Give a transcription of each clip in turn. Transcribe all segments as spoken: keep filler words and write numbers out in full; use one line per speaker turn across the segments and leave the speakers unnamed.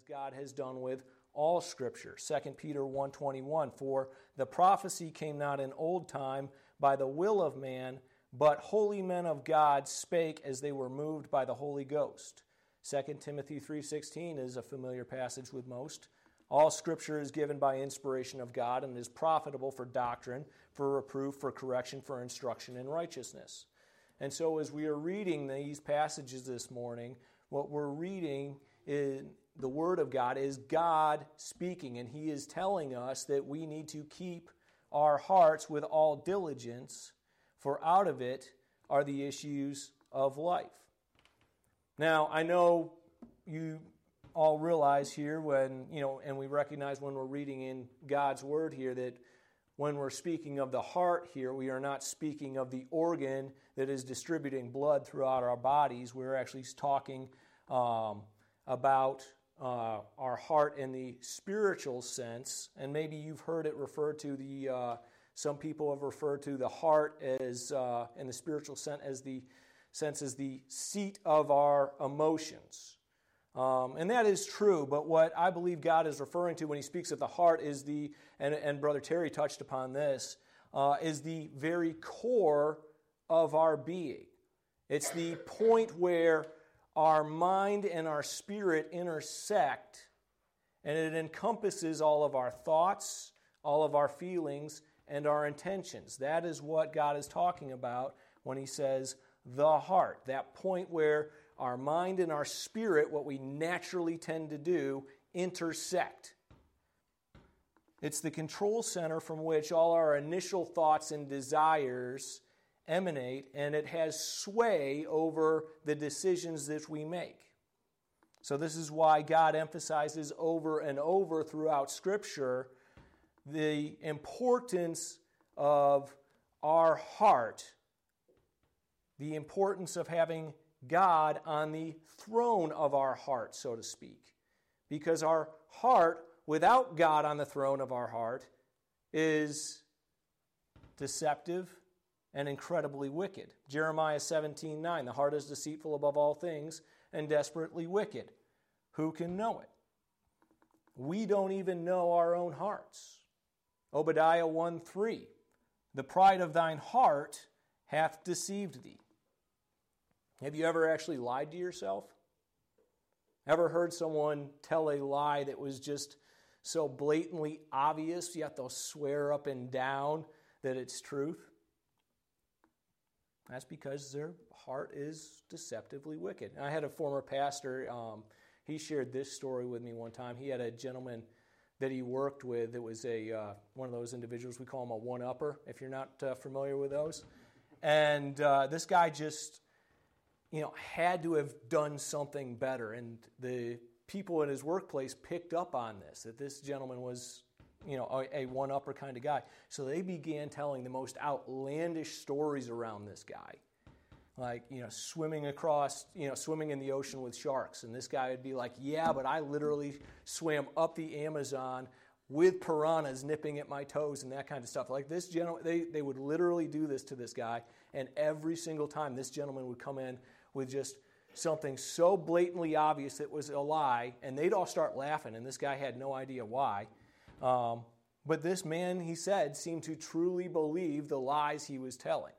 as God has done with all Scripture. Second Peter one twenty-one, for the prophecy came not in old time by the will of man, but holy men of God spake as they were moved by the Holy Ghost. Second Timothy three sixteen is a familiar passage with most. All Scripture is given by inspiration of God and is profitable for doctrine, for reproof, for correction, for instruction in righteousness. And so as we are reading these passages this morning, what we're reading in the Word of God is God speaking, and He is telling us that we need to keep our hearts with all diligence, for out of it are the issues of life. Now, I know you all realize here when, you know, and we recognize when we're reading in God's Word here that when we're speaking of the heart here, we are not speaking of the organ that is distributing blood throughout our bodies. We're actually talking um, about uh, our heart in the spiritual sense, and maybe you've heard it referred to the. Uh, some people have referred to the heart as, uh, in the spiritual sense, as the sense as the seat of our emotions. Um, and that is true, but what I believe God is referring to when He speaks of the heart is the, and, and Brother Terry touched upon this, uh, is the very core of our being. It's the point where our mind and our spirit intersect, and it encompasses all of our thoughts, all of our feelings, and our intentions. That is what God is talking about when He says the heart, that point where our mind and our spirit, what we naturally tend to do, intersect. It's the control center from which all our initial thoughts and desires emanate, and it has sway over the decisions that we make. So this is why God emphasizes over and over throughout Scripture the importance of our heart, the importance of having God on the throne of our heart, so to speak. Because our heart, without God on the throne of our heart, is deceptive and incredibly wicked. Jeremiah seventeen nine, the heart is deceitful above all things and desperately wicked. Who can know it? We don't even know our own hearts. Obadiah one three, the pride of thine heart hath deceived thee. Have you ever actually lied to yourself? Ever heard someone tell a lie that was just so blatantly obvious, yet they'll swear up and down that it's truth? That's because their heart is deceptively wicked. And I had a former pastor, um, he shared this story with me one time. He had a gentleman that he worked with that was a uh, one of those individuals, we call him a one-upper, if you're not uh, familiar with those. And uh, this guy just, you know, had to have done something better. And the people in his workplace picked up on this, that this gentleman was, you know, a, a one-upper kind of guy. So they began telling the most outlandish stories around this guy. Like, you know, swimming across, you know, swimming in the ocean with sharks. And this guy would be like, yeah, but I literally swam up the Amazon with piranhas nipping at my toes and that kind of stuff. Like this gentleman, they, they would literally do this to this guy. And every single time this gentleman would come in with just something so blatantly obvious that was a lie, and they'd all start laughing, and this guy had no idea why. Um, but this man, he said, seemed to truly believe the lies he was telling.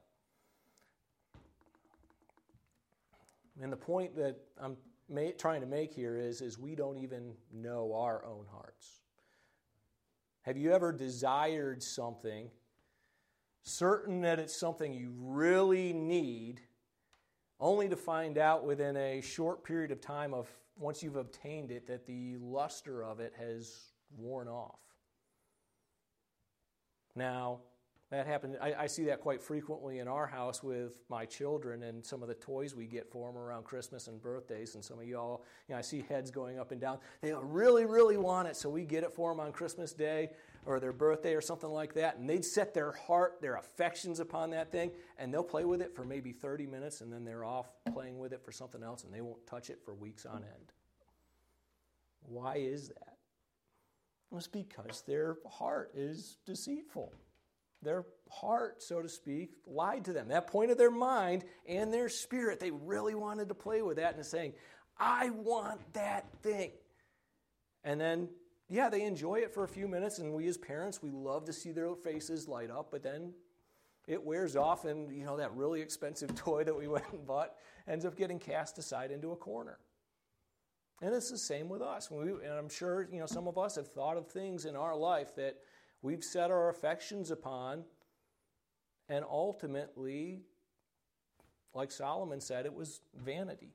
And the point that I'm ma- trying to make here is, is we don't even know our own hearts. Have you ever desired something, certain that it's something you really need, only to find out within a short period of time of once you've obtained it that the luster of it has worn off? Now, that happened. I, I see that quite frequently in our house with my children and some of the toys we get for them around Christmas and birthdays. And some of y'all, you know, I see heads going up and down. They really, really want it, so we get it for them on Christmas Day or their birthday or something like that. And they'd set their heart, their affections upon that thing, and they'll play with it for maybe thirty minutes, and then they're off playing with it for something else, and they won't touch it for weeks on end. Why is that? Well, it's because their heart is deceitful. Their heart, so to speak, lied to them. That point of their mind and their spirit, they really wanted to play with that and saying, I want that thing. And then, yeah, they enjoy it for a few minutes, and we as parents, we love to see their faces light up, but then it wears off, and, you know, that really expensive toy that we went and bought ends up getting cast aside into a corner. And it's the same with us. When we, and I'm sure, you know, some of us have thought of things in our life that we've set our affections upon, and ultimately, like Solomon said, it was vanity.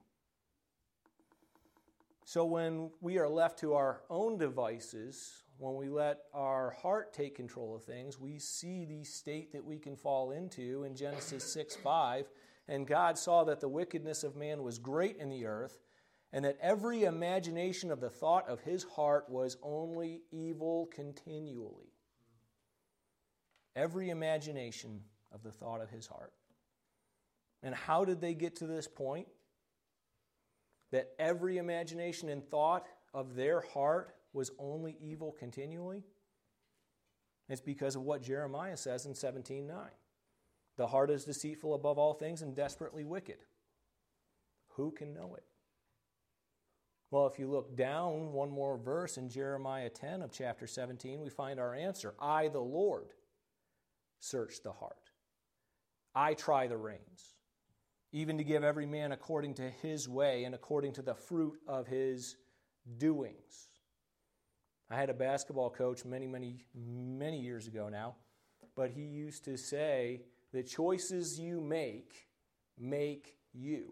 So when we are left to our own devices, when we let our heart take control of things, we see the state that we can fall into in Genesis six five. And God saw that the wickedness of man was great in the earth, and that every imagination of the thought of his heart was only evil continually. Every imagination of the thought of his heart. And how did they get to this point? That every imagination and thought of their heart was only evil continually? It's because of what Jeremiah says in seventeen nine. The heart is deceitful above all things and desperately wicked. Who can know it? Well, if you look down one more verse in Jeremiah ten of chapter seventeen, we find our answer. I, the Lord, search the heart. I try the reins, even to give every man according to his way and according to the fruit of his doings. I had a basketball coach many, many, many years ago now, but he used to say, the choices you make, make you.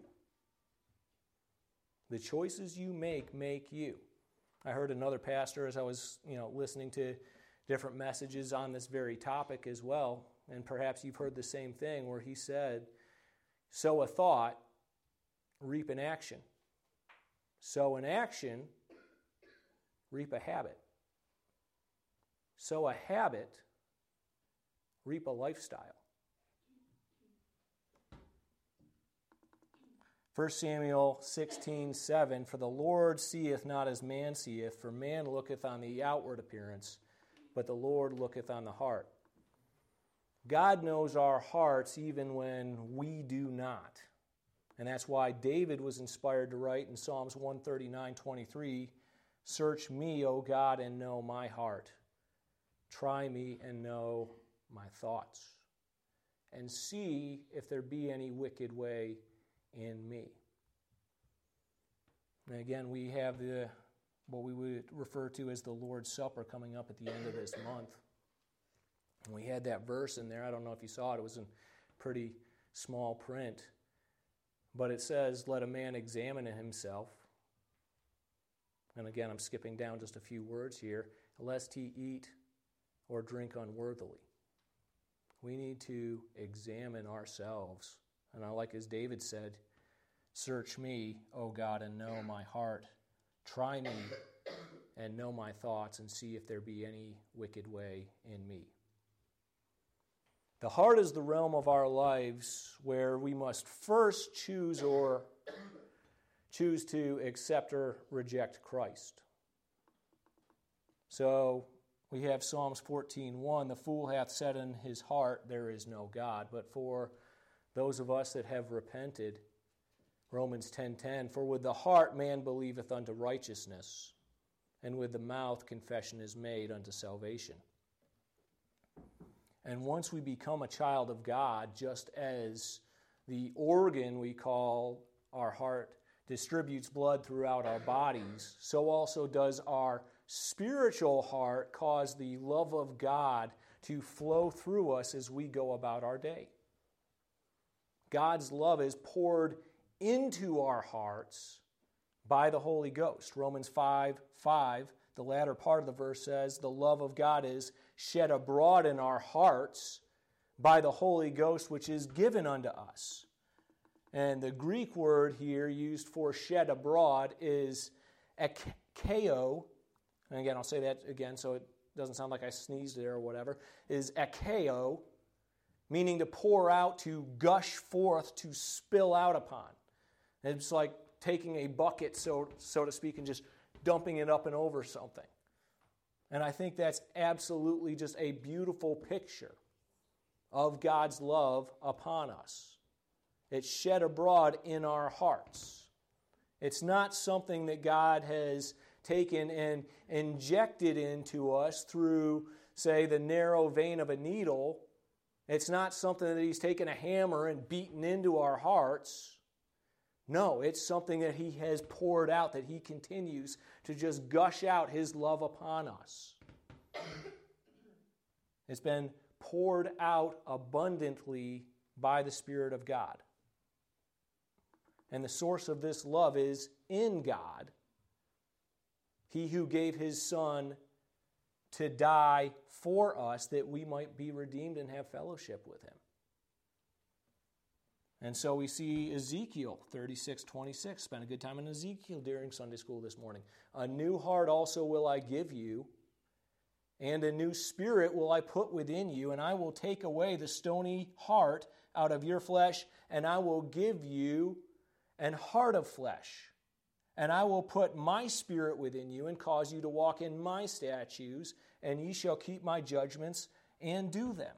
The choices you make, make you. I heard another pastor as I was, you know, listening to different messages on this very topic as well, and perhaps you've heard the same thing, where he said, sow a thought, reap an action. Sow an action, reap a habit. Sow a habit, reap a lifestyle. First Samuel sixteen seven, for the Lord seeth not as man seeth, for man looketh on the outward appearance, but the Lord looketh on the heart. God knows our hearts even when we do not. And that's why David was inspired to write in Psalms one thirty-nine twenty-three, search me, O God, and know my heart. Try me and know my thoughts. And see if there be any wicked way in me. And again, we have the what we would refer to as the Lord's Supper coming up at the end of this month. And we had that verse in there. I don't know if you saw it. It was in pretty small print. But it says, let a man examine himself. And again, I'm skipping down just a few words here. Lest he eat or drink unworthily. We need to examine ourselves. And I like as David said, search me, O God, and know my heart. Try me and know my thoughts, and see if there be any wicked way in me. The heart is the realm of our lives where we must first choose or choose to accept or reject Christ. So we have Psalms fourteen one, the fool hath said in his heart, there is no God. But for those of us that have repented, Romans ten ten, for with the heart man believeth unto righteousness, and with the mouth confession is made unto salvation. And once we become a child of God, just as the organ we call our heart distributes blood throughout our bodies, so also does our spiritual heart cause the love of God to flow through us as we go about our day. God's love is poured into our hearts by the Holy Ghost. Romans five five, the latter part of the verse says, the love of God is shed abroad in our hearts by the Holy Ghost, which is given unto us. And the Greek word here used for shed abroad is ekeo. And again, I'll say that again so it doesn't sound like I sneezed there or whatever, is ekeo, meaning to pour out, to gush forth, to spill out upon. It's like taking a bucket, so, so to speak, and just dumping it up and over something. And I think that's absolutely just a beautiful picture of God's love upon us. It's shed abroad in our hearts. It's not something that God has taken and injected into us through, say, the narrow vein of a needle. It's not something that He's taken a hammer and beaten into our hearts. No, it's something that He has poured out, that He continues to just gush out His love upon us. It's been poured out abundantly by the Spirit of God. And the source of this love is in God, He who gave His Son to die for us that we might be redeemed and have fellowship with Him. And so we see Ezekiel thirty-six twenty-six. Spent a good time in Ezekiel during Sunday school this morning. A new heart also will I give you, and a new spirit will I put within you, and I will take away the stony heart out of your flesh, and I will give you an heart of flesh. And I will put my spirit within you and cause you to walk in my statutes, and ye shall keep my judgments and do them.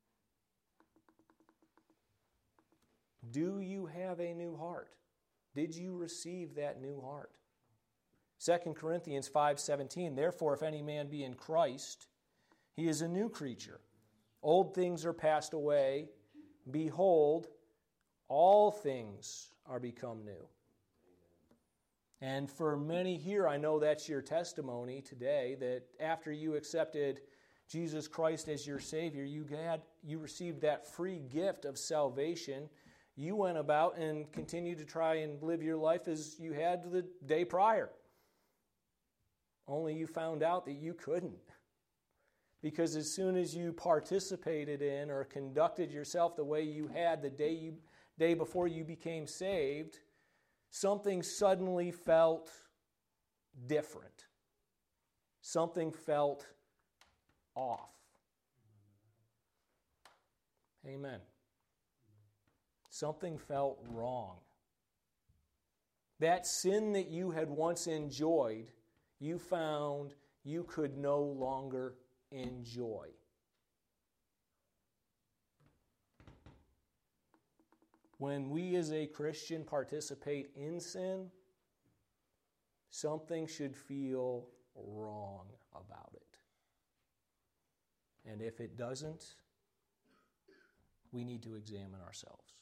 Do you have a new heart? Did you receive that new heart? Second Corinthians five seventeen, therefore if any man be in Christ, he is a new creature. Old things are passed away. Behold, all things are become new. And for many here, I know that's your testimony today, that after you accepted Jesus Christ as your Savior, you had you received that free gift of salvation. You went about and continued to try and live your life as you had the day prior. Only you found out that you couldn't. Because as soon as you participated in or conducted yourself the way you had the day you day before you became saved, something suddenly felt different. Something felt off. Amen. Something felt wrong. That sin that you had once enjoyed, you found you could no longer enjoy. When we as a Christian participate in sin, something should feel wrong about it. And if it doesn't, we need to examine ourselves.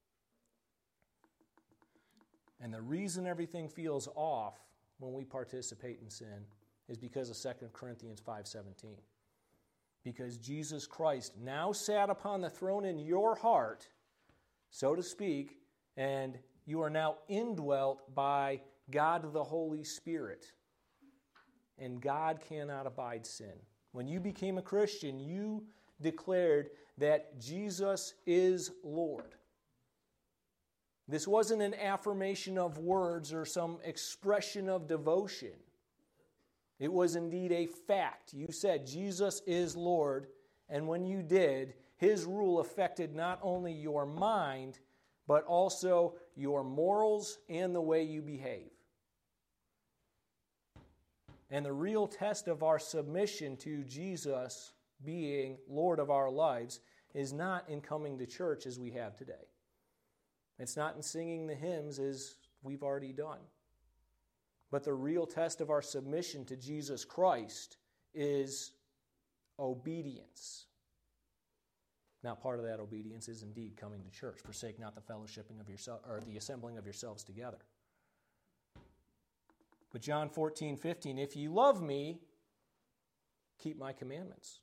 And the reason everything feels off when we participate in sin is because of Second Corinthians five seventeen. Because Jesus Christ now sat upon the throne in your heart, so to speak, and you are now indwelt by God the Holy Spirit. And God cannot abide sin. When you became a Christian, you declared that Jesus is Lord. This wasn't an affirmation of words or some expression of devotion. It was indeed a fact. You said Jesus is Lord, and when you did, His rule affected not only your mind, but also your morals and the way you behave. And the real test of our submission to Jesus being Lord of our lives is not in coming to church as we have today. It's not in singing the hymns as we've already done. But the real test of our submission to Jesus Christ is obedience. Now, part of that obedience is indeed coming to church. Forsake not the fellowshipping of yourself, or the assembling of yourselves together. But John fourteen fifteen, if ye love me, keep my commandments.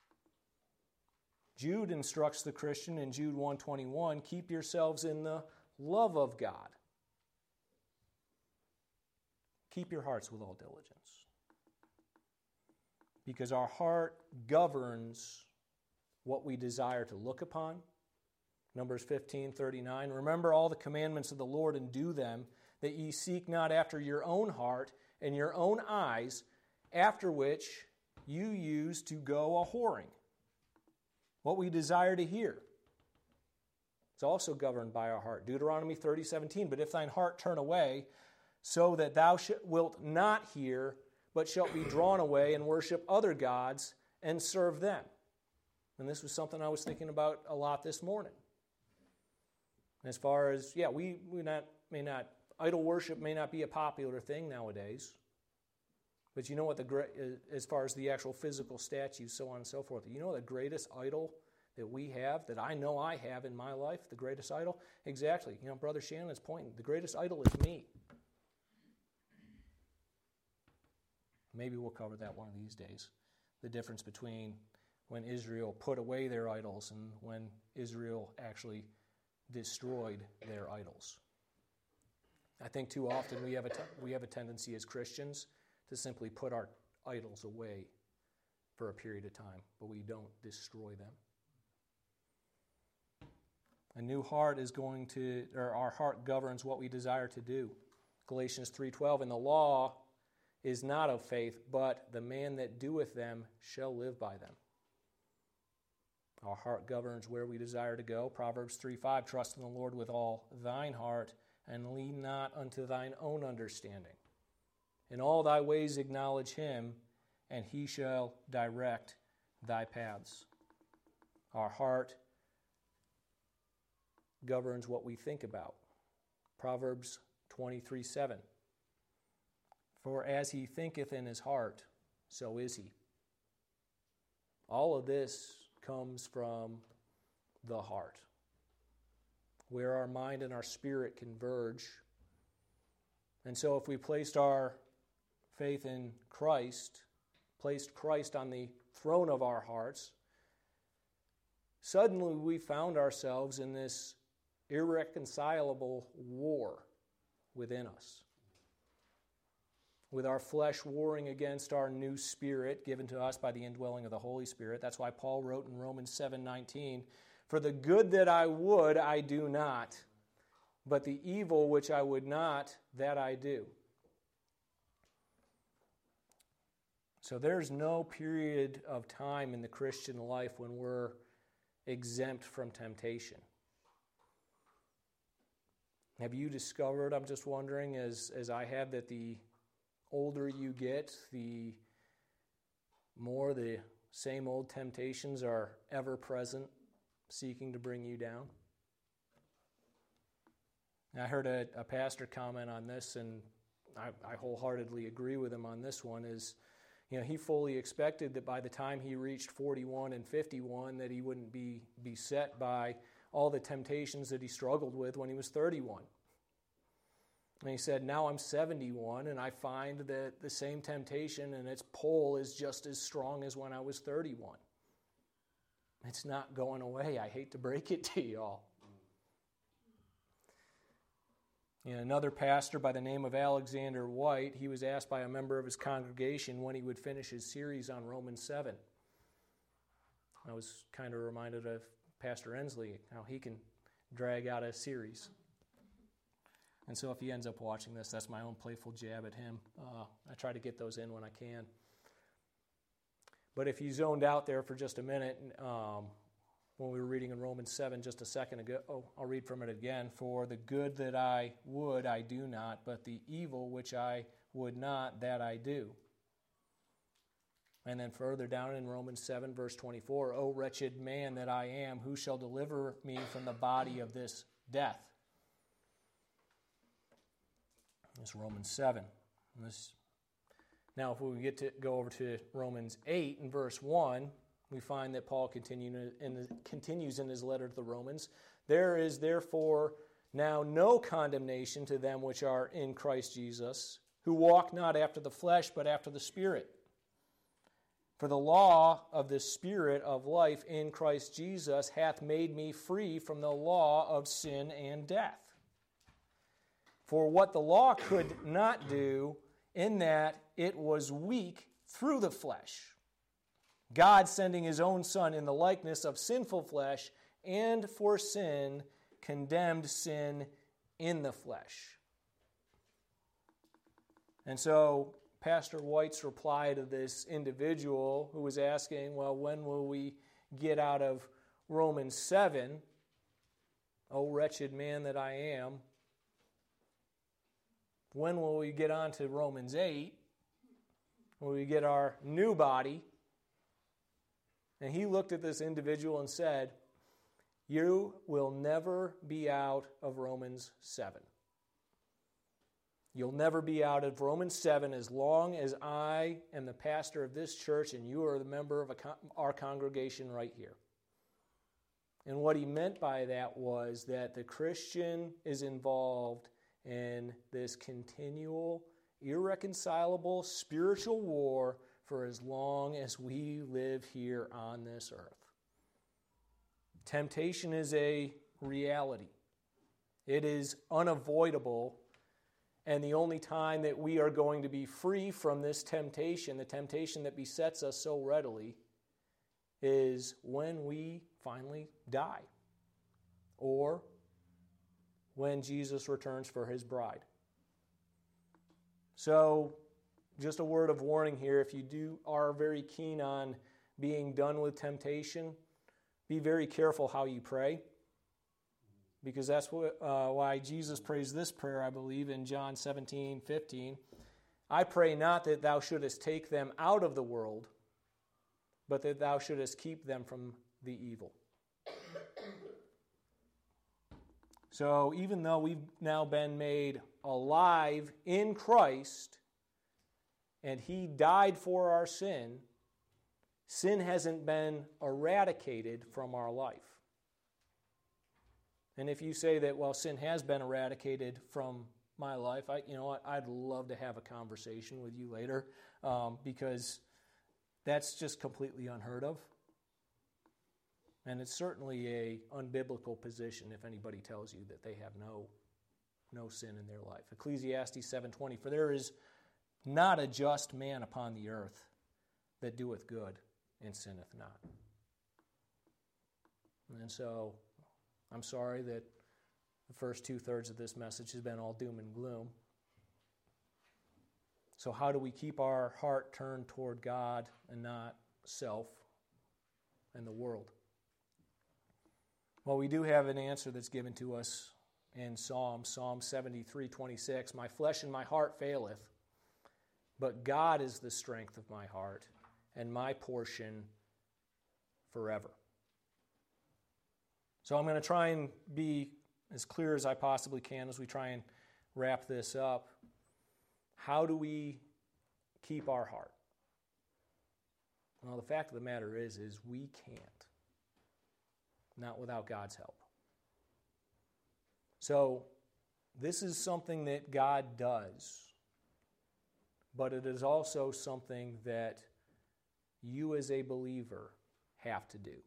Jude instructs the Christian in Jude one twenty-one, keep yourselves in the love of God. Keep your hearts with all diligence. Because our heart governs what we desire to look upon. Numbers fifteen thirty-nine, remember all the commandments of the Lord and do them, that ye seek not after your own heart and your own eyes, after which you use to go a-whoring. What we desire to hear. It's also governed by our heart. Deuteronomy thirty seventeen, but if thine heart turn away, so that thou wilt not hear, but shalt be drawn away and worship other gods and serve them. And this was something I was thinking about a lot this morning. As far as, yeah, we, we not, may not, idol worship may not be a popular thing nowadays. But you know what the great, as far as the actual physical statues, so on and so forth, you know the greatest idol that we have, that I know I have in my life, the greatest idol? Exactly. You know, Brother Shannon is pointing. The greatest idol is me. Maybe we'll cover that one of these days. The difference between when Israel put away their idols and when Israel actually destroyed their idols. I think too often we have a, t- we have a tendency as Christians to simply put our idols away for a period of time, but we don't destroy them. A new heart is going to, or our heart governs what we desire to do. Galatians three twelve, and the law is not of faith, but the man that doeth them shall live by them. Our heart governs where we desire to go. Proverbs three five, trust in the Lord with all thine heart, and lean not unto thine own understanding. In all thy ways acknowledge him, and he shall direct thy paths. Our heart governs what we think about. Proverbs twenty-three seven. For as he thinketh in his heart, so is he. All of this comes from the heart, where our mind and our spirit converge. And so if we placed our faith in Christ, placed Christ on the throne of our hearts, suddenly we found ourselves in this irreconcilable war within us, with our flesh warring against our new spirit given to us by the indwelling of the Holy Spirit. That's why Paul wrote in Romans seven nineteen, for the good that I would, I do not, but the evil which I would not, that I do. So there's no period of time in the Christian life when we're exempt from temptation. Have you discovered, I'm just wondering, as, as I have, that the older you get, the more the same old temptations are ever present, seeking to bring you down? I heard a, a pastor comment on this, and I, I wholeheartedly agree with him on this one, is, you know, he fully expected that by the time he reached forty-one and fifty-one that he wouldn't be beset by all the temptations that he struggled with when he was thirty-one. And he said, now I'm seventy-one, and I find that the same temptation and its pull is just as strong as when I was thirty-one. It's not going away. I hate to break it to y'all. You know, another pastor by the name of Alexander White, he was asked by a member of his congregation when he would finish his series on Romans seven. I was kind of reminded of Pastor Ensley, how he can drag out a series. And so if he ends up watching this, that's my own playful jab at him. Uh, I try to get those in when I can. But if you zoned out there for just a minute, um, when we were reading in Romans seven just a second ago, oh, I'll read from it again. For the good that I would, I do not, but the evil which I would not, that I do. And then further down in Romans seven, verse twenty-four, O wretched man that I am, who shall deliver me from the body of this death? It's Romans seven. And this, now, if we get to go over to Romans eight and verse one, we find that Paul continue in the, continues in his letter to the Romans. There is therefore now no condemnation to them which are in Christ Jesus, who walk not after the flesh, but after the Spirit. For the law of the Spirit of life in Christ Jesus hath made me free from the law of sin and death. For what the law could not do, in that it was weak through the flesh, God sending his own Son in the likeness of sinful flesh, and for sin condemned sin in the flesh. And so Pastor White's reply to this individual who was asking, well, when will we get out of Romans seven? O wretched man that I am. When will we get on to Romans eight? Will we get our new body? And he looked at this individual and said, you will never be out of Romans seven. You'll never be out of Romans seven as long as I am the pastor of this church and you are the member of a con- our congregation right here. And what he meant by that was that the Christian is involved in this continual, irreconcilable spiritual war for as long as we live here on this earth. Temptation is a reality. It is unavoidable. And the only time that we are going to be free from this temptation, the temptation that besets us so readily, is when we finally die or when Jesus returns for his bride. So, just a word of warning here, if you do are very keen on being done with temptation, be very careful how you pray. Because that's what, uh, why Jesus prays this prayer, I believe, in John seventeen fifteen. I pray not that thou shouldest take them out of the world, but that thou shouldest keep them from the evil. So even though we've now been made alive in Christ, and he died for our sin, sin hasn't been eradicated from our life. And if you say that, well, sin has been eradicated from my life, I, you know what, I'd love to have a conversation with you later, um, because that's just completely unheard of. And it's certainly a unbiblical position if anybody tells you that they have no, no sin in their life. Ecclesiastes seven twenty, for there is not a just man upon the earth that doeth good and sinneth not. And so I'm sorry that the first two-thirds of this message has been all doom and gloom. So how do we keep our heart turned toward God and not self and the world? Well, we do have an answer that's given to us in Psalm, Psalm seventy-three twenty-six. My flesh and my heart faileth, but God is the strength of my heart and my portion forever. So I'm going to try and be as clear as I possibly can as we try and wrap this up. How do we keep our heart? Well, the fact of the matter is, is we can't. Not without God's help. So this is something that God does, but it is also something that you as a believer have to do.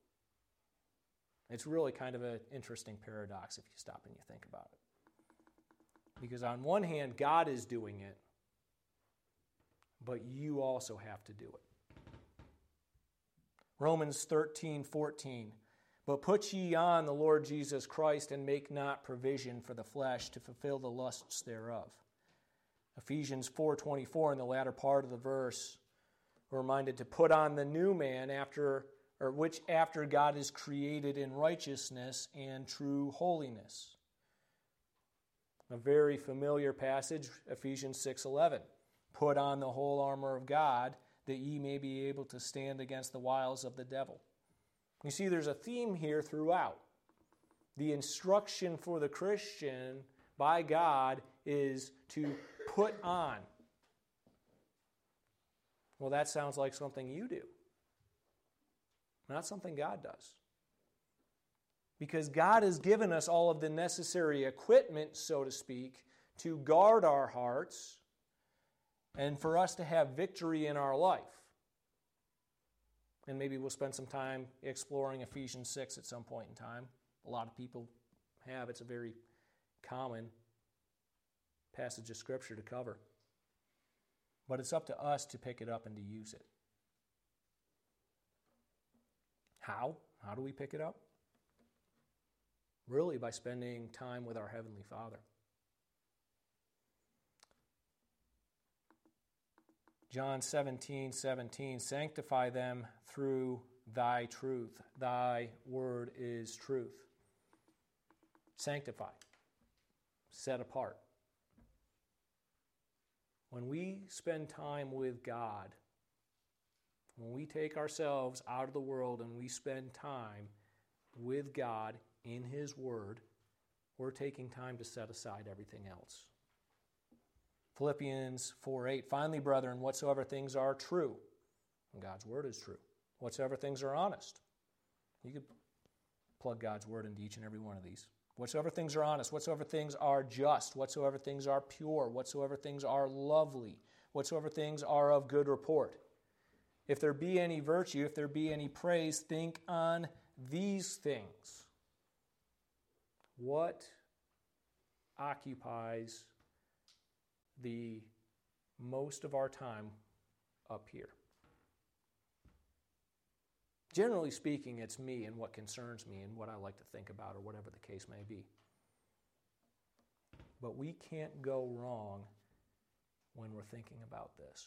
It's really kind of an interesting paradox if you stop and you think about it. Because on one hand, God is doing it, but you also have to do it. Romans thirteen fourteen, but put ye on the Lord Jesus Christ, and make not provision for the flesh to fulfill the lusts thereof. Ephesians four twenty-four, in the latter part of the verse, we're reminded to put on the new man after or which after God is created in righteousness and true holiness. A very familiar passage, Ephesians six eleven. Put on the whole armor of God, that ye may be able to stand against the wiles of the devil. You see, there's a theme here throughout. The instruction for the Christian by God is to put on. Well, that sounds like something you do. Not something God does. Because God has given us all of the necessary equipment, so to speak, to guard our hearts and for us to have victory in our life. And maybe we'll spend some time exploring Ephesians six at some point in time. A lot of people have. It's a very common passage of Scripture to cover. But it's up to us to pick it up and to use it. How? How do we pick it up? Really by spending time with our Heavenly Father. John seventeen seventeen, sanctify them through thy truth. Thy word is truth. Sanctify. Set apart. When we spend time with God, when we take ourselves out of the world and we spend time with God in His Word, we're taking time to set aside everything else. Philippians four eight, finally, brethren, whatsoever things are true, and God's word is true, whatsoever things are honest. You could plug God's word into each and every one of these. Whatsoever things are honest, whatsoever things are just, whatsoever things are pure, whatsoever things are lovely, whatsoever things are of good report. If there be any virtue, if there be any praise, think on these things. What occupies the most of our time up here? Generally speaking, it's me and what concerns me and what I like to think about or whatever the case may be. But we can't go wrong when we're thinking about this.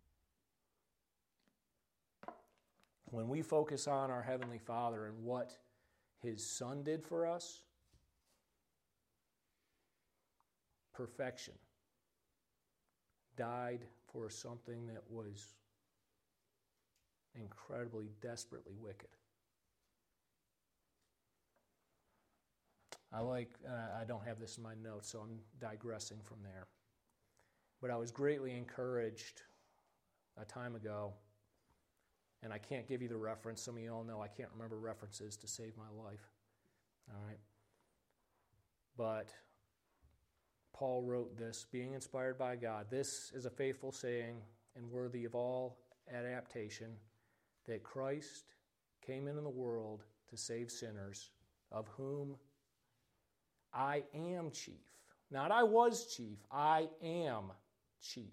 When we focus on our Heavenly Father and what His Son did for us, perfection, died for something that was incredibly, desperately wicked. I like, uh, I don't have this in my notes, so I'm digressing from there. But I was greatly encouraged a time ago, and I can't give you the reference. Some of you all know I can't remember references to save my life. All right? But Paul wrote this, being inspired by God, this is a faithful saying and worthy of all adaptation, that Christ came into the world to save sinners, of whom I am chief. Not I was chief, I am chief.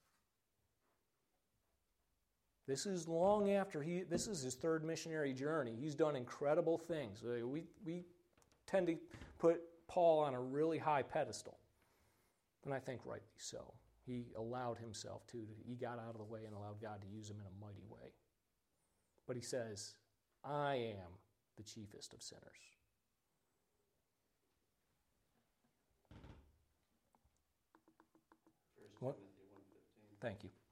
This is long after he, this is his third missionary journey. He's done incredible things. We, we tend to put Paul on a really high pedestal, and I think rightly so. He allowed himself to. He got out of the way and allowed God to use him in a mighty way. But he says, I am the chiefest of sinners. What? Thank you.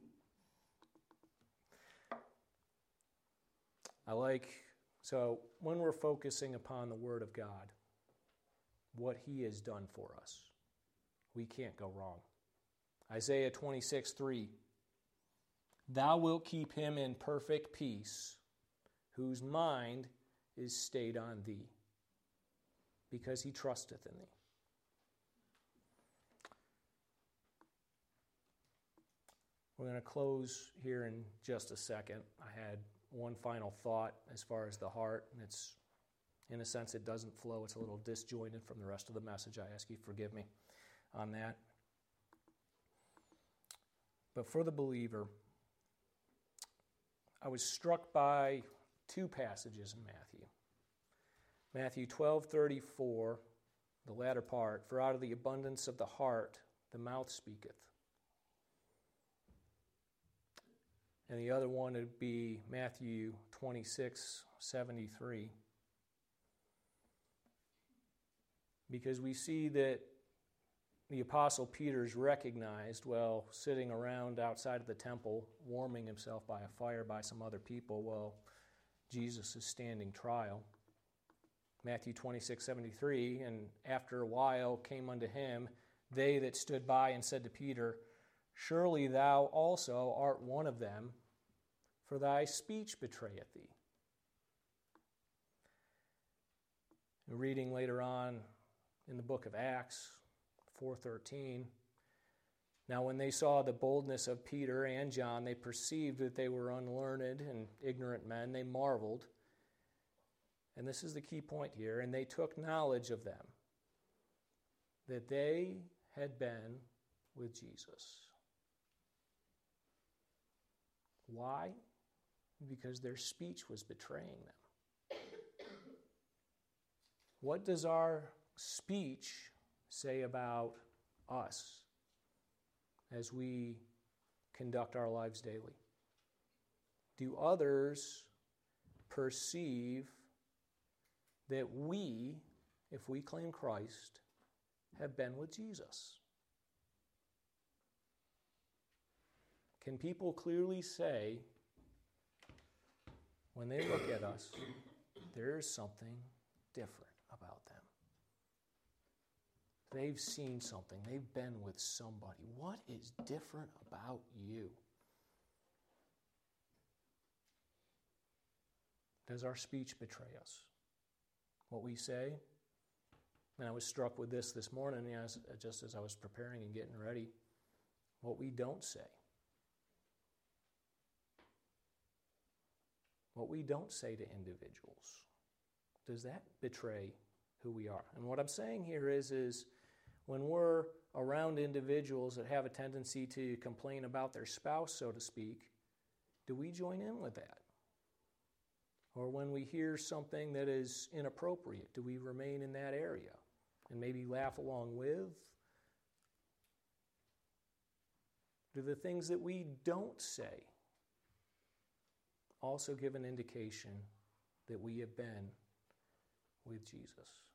I like, so when we're focusing upon the Word of God, what He has done for us, we can't go wrong. Isaiah twenty-six three, thou wilt keep him in perfect peace, whose mind is stayed on thee, because he trusteth in thee. We're going to close here in just a second. I had one final thought as far as the heart, and it's, in a sense, it doesn't flow. It's a little disjointed from the rest of the message. I ask you to forgive me on that. But for the believer, I was struck by two passages in Matthew. Matthew twelve thirty-four, the latter part, for out of the abundance of the heart the mouth speaketh. And the other one would be Matthew twenty-six seventy-three. Because we see that the Apostle Peter's recognized, well, sitting around outside of the temple, warming himself by a fire by some other people, while Jesus is standing trial. Matthew twenty-six seventy-three, and after a while came unto him they that stood by and said to Peter, surely thou also art one of them, for thy speech betrayeth thee. And reading later on in the book of Acts four thirteen, now when they saw the boldness of Peter and John, they perceived that they were unlearned and ignorant men. They marveled. And this is the key point here. And they took knowledge of them, that they had been with Jesus. Why? Because their speech was betraying them. What does our speech say about us as we conduct our lives daily? Do others perceive that we, if we claim Christ, have been with Jesus? Can people clearly say, when they look at us, there's something different about them? They've seen something. They've been with somebody. What is different about you? Does our speech betray us? What we say? And I was struck with this this morning, as, just as I was preparing and getting ready. What we don't say. What we don't say to individuals. Does that betray who we are? And what I'm saying here is, is when we're around individuals that have a tendency to complain about their spouse, so to speak, do we join in with that? Or when we hear something that is inappropriate, do we remain in that area and maybe laugh along with? Do the things that we don't say also give an indication that we have been with Jesus?